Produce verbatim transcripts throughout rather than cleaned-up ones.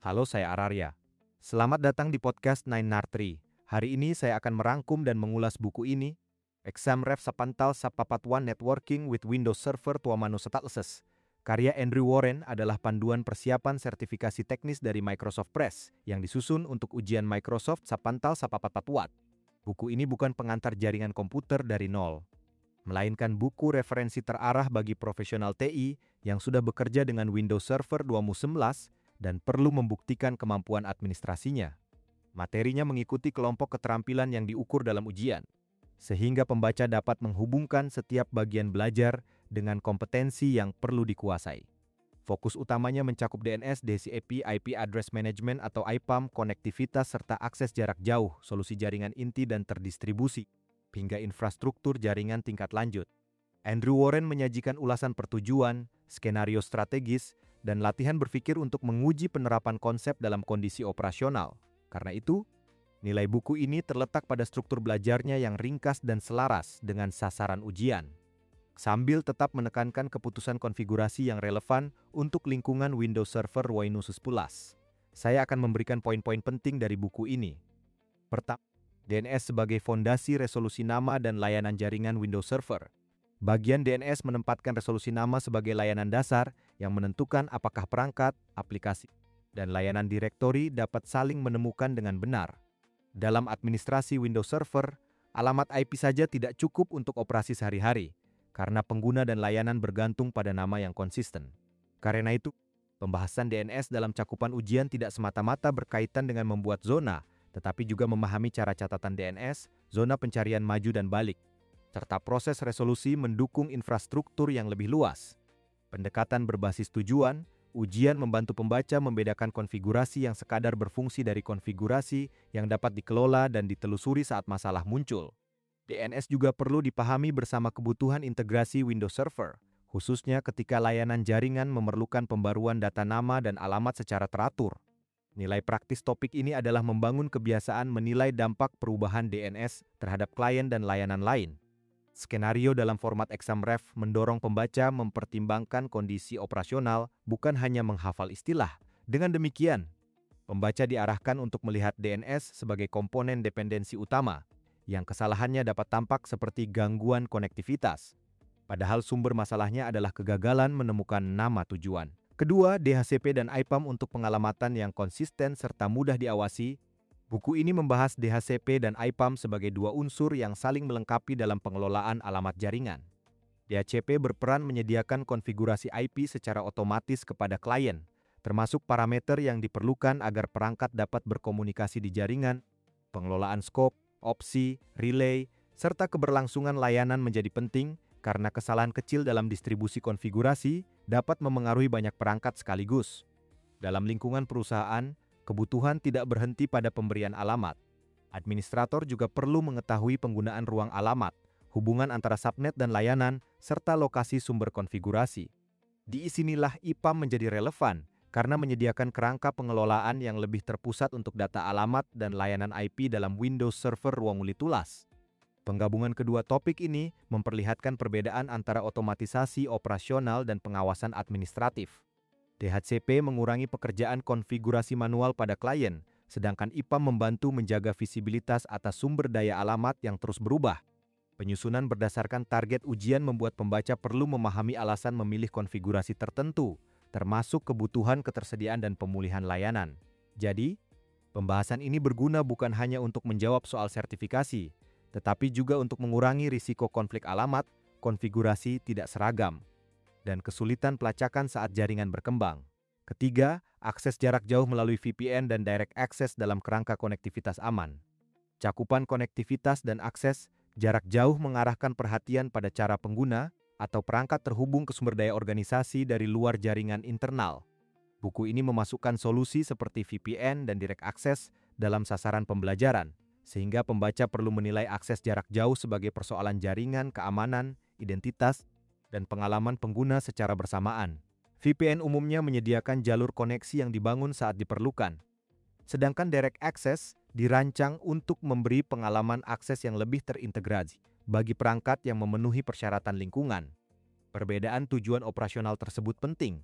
Halo, saya Ararya. Selamat datang di podcast Nine Nartri. Hari ini saya akan merangkum dan mengulas buku ini, Exam Ref Sapantal Sapapatuan Networking with Windows Server Tuamano Statelses. Karya Andrew Warren adalah panduan persiapan sertifikasi teknis dari Microsoft Press yang disusun untuk ujian Microsoft Sapantal Sapapatuat. Buku ini bukan pengantar jaringan komputer dari nol, melainkan buku referensi terarah bagi profesional T I yang sudah bekerja dengan Windows Server dua ribu sebelas dan perlu membuktikan kemampuan administrasinya. Materinya mengikuti kelompok keterampilan yang diukur dalam ujian, sehingga pembaca dapat menghubungkan setiap bagian belajar dengan kompetensi yang perlu dikuasai. Fokus utamanya mencakup D N S, D C I P, I P Address Management atau I P A M, konektivitas serta akses jarak jauh, solusi jaringan inti dan terdistribusi, hingga infrastruktur jaringan tingkat lanjut. Andrew Warren menyajikan ulasan pertujuan, skenario strategis, dan latihan berpikir untuk menguji penerapan konsep dalam kondisi operasional. Karena itu, nilai buku ini terletak pada struktur belajarnya yang ringkas dan selaras dengan sasaran ujian, sambil tetap menekankan keputusan konfigurasi yang relevan untuk lingkungan Windows Server Windows sebelas. Saya akan memberikan poin-poin penting dari buku ini. Pertama, D N S sebagai fondasi resolusi nama dan layanan jaringan Windows Server. Bagian D N S menempatkan resolusi nama sebagai layanan dasar yang menentukan apakah perangkat, aplikasi, dan layanan direktori dapat saling menemukan dengan benar. Dalam administrasi Windows Server, alamat I P saja tidak cukup untuk operasi sehari-hari, karena pengguna dan layanan bergantung pada nama yang konsisten. Karena itu, pembahasan D N S dalam cakupan ujian tidak semata-mata berkaitan dengan membuat zona, tetapi juga memahami cara catatan D N S, zona pencarian maju dan balik, serta proses resolusi mendukung infrastruktur yang lebih luas. Pendekatan berbasis tujuan, ujian membantu pembaca membedakan konfigurasi yang sekadar berfungsi dari konfigurasi yang dapat dikelola dan ditelusuri saat masalah muncul. D N S juga perlu dipahami bersama kebutuhan integrasi Windows Server, khususnya ketika layanan jaringan memerlukan pembaruan data nama dan alamat secara teratur. Nilai praktis topik ini adalah membangun kebiasaan menilai dampak perubahan D N S terhadap klien dan layanan lain. Skenario dalam format Exam Ref mendorong pembaca mempertimbangkan kondisi operasional, bukan hanya menghafal istilah. Dengan demikian, pembaca diarahkan untuk melihat D N S sebagai komponen dependensi utama, yang kesalahannya dapat tampak seperti gangguan konektivitas, padahal sumber masalahnya adalah kegagalan menemukan nama tujuan. Kedua, D H C P dan I P A M untuk pengalamatan yang konsisten serta mudah diawasi. Buku ini membahas D H C P dan I P A M sebagai dua unsur yang saling melengkapi dalam pengelolaan alamat jaringan. D H C P berperan menyediakan konfigurasi I P secara otomatis kepada klien, termasuk parameter yang diperlukan agar perangkat dapat berkomunikasi di jaringan, pengelolaan skop, opsi, relay, serta keberlangsungan layanan menjadi penting karena kesalahan kecil dalam distribusi konfigurasi dapat memengaruhi banyak perangkat sekaligus. Dalam lingkungan perusahaan, kebutuhan tidak berhenti pada pemberian alamat. Administrator juga perlu mengetahui penggunaan ruang alamat, hubungan antara subnet dan layanan, serta lokasi sumber konfigurasi. Di sinilah I P A M menjadi relevan karena menyediakan kerangka pengelolaan yang lebih terpusat untuk data alamat dan layanan I P dalam Windows Server ruang mulitulas. Penggabungan kedua topik ini memperlihatkan perbedaan antara otomatisasi operasional dan pengawasan administratif. D H C P mengurangi pekerjaan konfigurasi manual pada klien, sedangkan I P A M membantu menjaga visibilitas atas sumber daya alamat yang terus berubah. Penyusunan berdasarkan target ujian membuat pembaca perlu memahami alasan memilih konfigurasi tertentu, termasuk kebutuhan ketersediaan dan pemulihan layanan. Jadi, pembahasan ini berguna bukan hanya untuk menjawab soal sertifikasi, tetapi juga untuk mengurangi risiko konflik alamat, konfigurasi tidak seragam, dan kesulitan pelacakan saat jaringan berkembang. Ketiga, akses jarak jauh melalui V P N dan direct access dalam kerangka konektivitas aman. Cakupan konektivitas dan akses jarak jauh mengarahkan perhatian pada cara pengguna atau perangkat terhubung ke sumber daya organisasi dari luar jaringan internal. Buku ini memasukkan solusi seperti V P N dan direct access dalam sasaran pembelajaran, sehingga pembaca perlu menilai akses jarak jauh sebagai persoalan jaringan, keamanan, identitas, dan pengalaman pengguna secara bersamaan. V P N umumnya menyediakan jalur koneksi yang dibangun saat diperlukan, sedangkan direct access dirancang untuk memberi pengalaman akses yang lebih terintegrasi bagi perangkat yang memenuhi persyaratan lingkungan. Perbedaan tujuan operasional tersebut penting,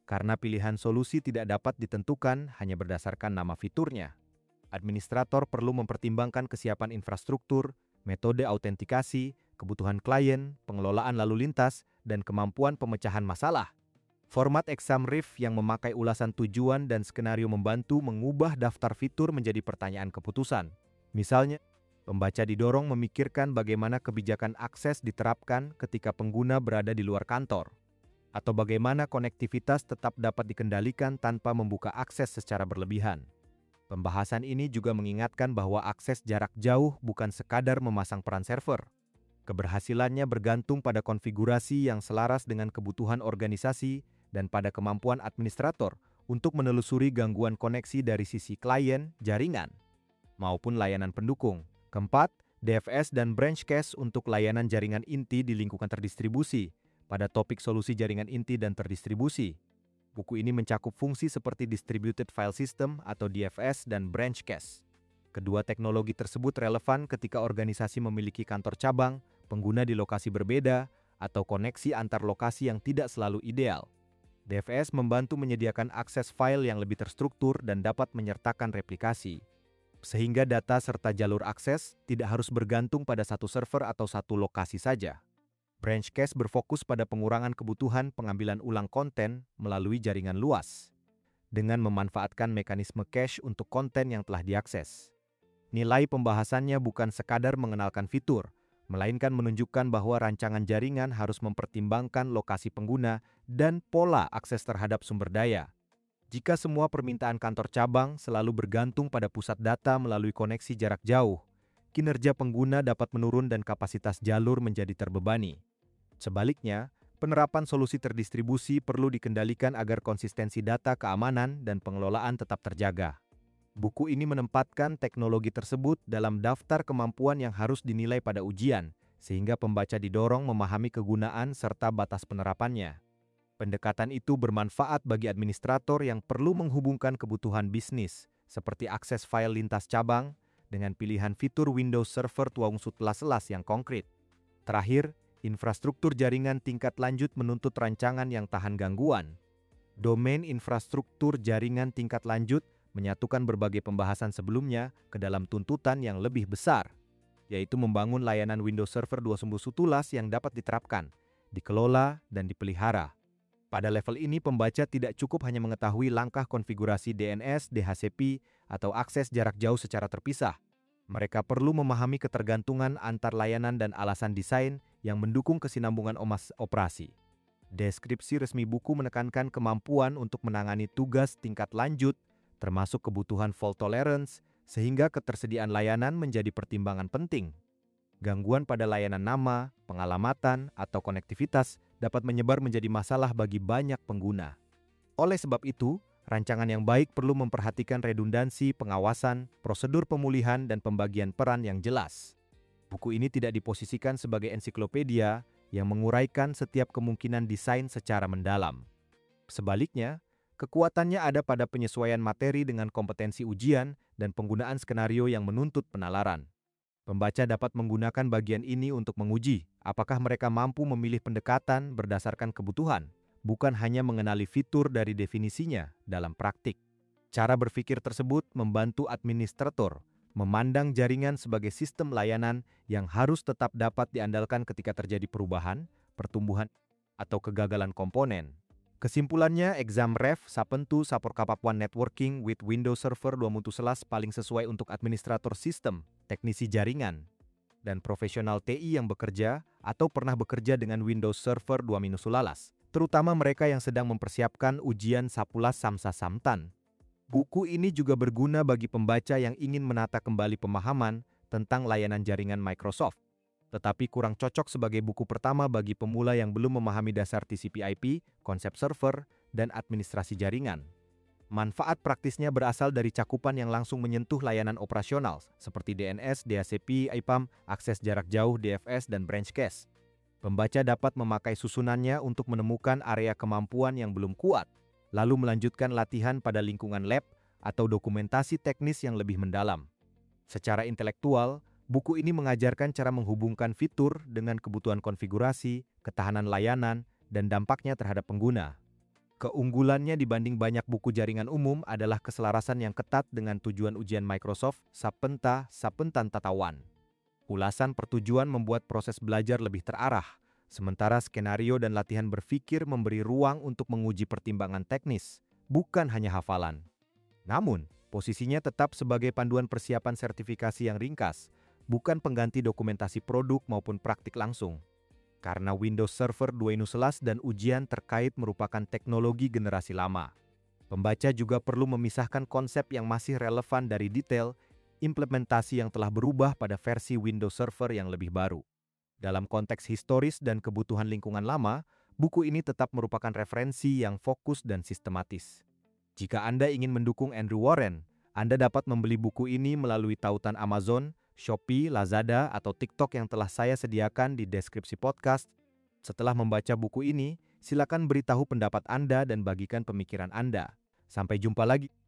Karena pilihan solusi tidak dapat ditentukan hanya berdasarkan nama fiturnya. Administrator perlu mempertimbangkan kesiapan infrastruktur, metode autentikasi, kebutuhan klien, pengelolaan lalu lintas, dan kemampuan pemecahan masalah. Format exam riff yang memakai ulasan tujuan dan skenario membantu mengubah daftar fitur menjadi pertanyaan keputusan. Misalnya, pembaca didorong memikirkan bagaimana kebijakan akses diterapkan ketika pengguna berada di luar kantor, atau bagaimana konektivitas tetap dapat dikendalikan tanpa membuka akses secara berlebihan. Pembahasan ini juga mengingatkan bahwa akses jarak jauh bukan sekadar memasang peran server. Keberhasilannya bergantung pada konfigurasi yang selaras dengan kebutuhan organisasi dan pada kemampuan administrator untuk menelusuri gangguan koneksi dari sisi klien, jaringan, maupun layanan pendukung. Keempat, D F S dan branch cache untuk layanan jaringan inti di lingkungan terdistribusi. Pada topik solusi jaringan inti dan terdistribusi, buku ini mencakup fungsi seperti Distributed File System atau D F S dan branch cache. Kedua teknologi tersebut relevan ketika organisasi memiliki kantor cabang, pengguna di lokasi berbeda, atau koneksi antar lokasi yang tidak selalu ideal. D F S membantu menyediakan akses file yang lebih terstruktur dan dapat menyertakan replikasi, sehingga data serta jalur akses tidak harus bergantung pada satu server atau satu lokasi saja. Branch cache berfokus pada pengurangan kebutuhan pengambilan ulang konten melalui jaringan luas, dengan memanfaatkan mekanisme cache untuk konten yang telah diakses. Nilai pembahasannya bukan sekadar mengenalkan fitur, melainkan menunjukkan bahwa rancangan jaringan harus mempertimbangkan lokasi pengguna dan pola akses terhadap sumber daya. Jika semua permintaan kantor cabang selalu bergantung pada pusat data melalui koneksi jarak jauh, kinerja pengguna dapat menurun dan kapasitas jalur menjadi terbebani. Sebaliknya, penerapan solusi terdistribusi perlu dikendalikan agar konsistensi data keamanan dan pengelolaan tetap terjaga. Buku ini menempatkan teknologi tersebut dalam daftar kemampuan yang harus dinilai pada ujian, sehingga pembaca didorong memahami kegunaan serta batas penerapannya. Pendekatan itu bermanfaat bagi administrator yang perlu menghubungkan kebutuhan bisnis, seperti akses file lintas cabang, dengan pilihan fitur Windows Server tuaungsut selas-selas yang konkret. Terakhir, infrastruktur jaringan tingkat lanjut menuntut rancangan yang tahan gangguan. Domain infrastruktur jaringan tingkat lanjut menyatukan berbagai pembahasan sebelumnya ke dalam tuntutan yang lebih besar, yaitu membangun layanan Windows Server dua puluh satu tulas yang dapat diterapkan, dikelola, dan dipelihara. Pada level ini, pembaca tidak cukup hanya mengetahui langkah konfigurasi D N S, D H C P, atau akses jarak jauh secara terpisah. Mereka perlu memahami ketergantungan antar layanan dan alasan desain yang mendukung kesinambungan omas operasi. Deskripsi resmi buku menekankan kemampuan untuk menangani tugas tingkat lanjut, termasuk kebutuhan fault tolerance, sehingga ketersediaan layanan menjadi pertimbangan penting. Gangguan pada layanan nama, pengalamatan, atau konektivitas dapat menyebar menjadi masalah bagi banyak pengguna. Oleh sebab itu, rancangan yang baik perlu memperhatikan redundansi, pengawasan, prosedur pemulihan, dan pembagian peran yang jelas. Buku ini tidak diposisikan sebagai ensiklopedia yang menguraikan setiap kemungkinan desain secara mendalam. Sebaliknya, kekuatannya ada pada penyesuaian materi dengan kompetensi ujian dan penggunaan skenario yang menuntut penalaran. Pembaca dapat menggunakan bagian ini untuk menguji apakah mereka mampu memilih pendekatan berdasarkan kebutuhan, bukan hanya mengenali fitur dari definisinya dalam praktik. Cara berpikir tersebut membantu administrator memandang jaringan sebagai sistem layanan yang harus tetap dapat diandalkan ketika terjadi perubahan, pertumbuhan, atau kegagalan komponen. Kesimpulannya, exam ref sapentu sapor kapapuan networking with Windows Server dua mutu selas paling sesuai untuk administrator sistem, teknisi jaringan, dan profesional T I yang bekerja atau pernah bekerja dengan Windows Server dua minus sulalas, terutama mereka yang sedang mempersiapkan ujian Sapulas Samsa Samtan. Buku ini juga berguna bagi pembaca yang ingin menata kembali pemahaman tentang layanan jaringan Microsoft, tetapi kurang cocok sebagai buku pertama bagi pemula yang belum memahami dasar T C P I P, konsep server, dan administrasi jaringan. Manfaat praktisnya berasal dari cakupan yang langsung menyentuh layanan operasional seperti D N S, D H C P, I P A M, akses jarak jauh, D F S, dan branch cache. Pembaca dapat memakai susunannya untuk menemukan area kemampuan yang belum kuat, lalu melanjutkan latihan pada lingkungan lab atau dokumentasi teknis yang lebih mendalam. Secara intelektual, buku ini mengajarkan cara menghubungkan fitur dengan kebutuhan konfigurasi, ketahanan layanan, dan dampaknya terhadap pengguna. Keunggulannya dibanding banyak buku jaringan umum adalah keselarasan yang ketat dengan tujuan ujian Microsoft Sapenta Sapentan Tatawan. Ulasan pertujuan membuat proses belajar lebih terarah, sementara skenario dan latihan berpikir memberi ruang untuk menguji pertimbangan teknis, bukan hanya hafalan. Namun, posisinya tetap sebagai panduan persiapan sertifikasi yang ringkas, bukan pengganti dokumentasi produk maupun praktik langsung. Karena Windows Server dua ribu sebelas dan ujian terkait merupakan teknologi generasi lama. Pembaca juga perlu memisahkan konsep yang masih relevan dari detail implementasi yang telah berubah pada versi Windows Server yang lebih baru. Dalam konteks historis dan kebutuhan lingkungan lama, buku ini tetap merupakan referensi yang fokus dan sistematis. Jika Anda ingin mendukung Andrew Warren, Anda dapat membeli buku ini melalui tautan Amazon, Shopee, Lazada, atau TikTok yang telah saya sediakan di deskripsi podcast. Setelah membaca buku ini, silakan beritahu pendapat Anda dan bagikan pemikiran Anda. Sampai jumpa lagi.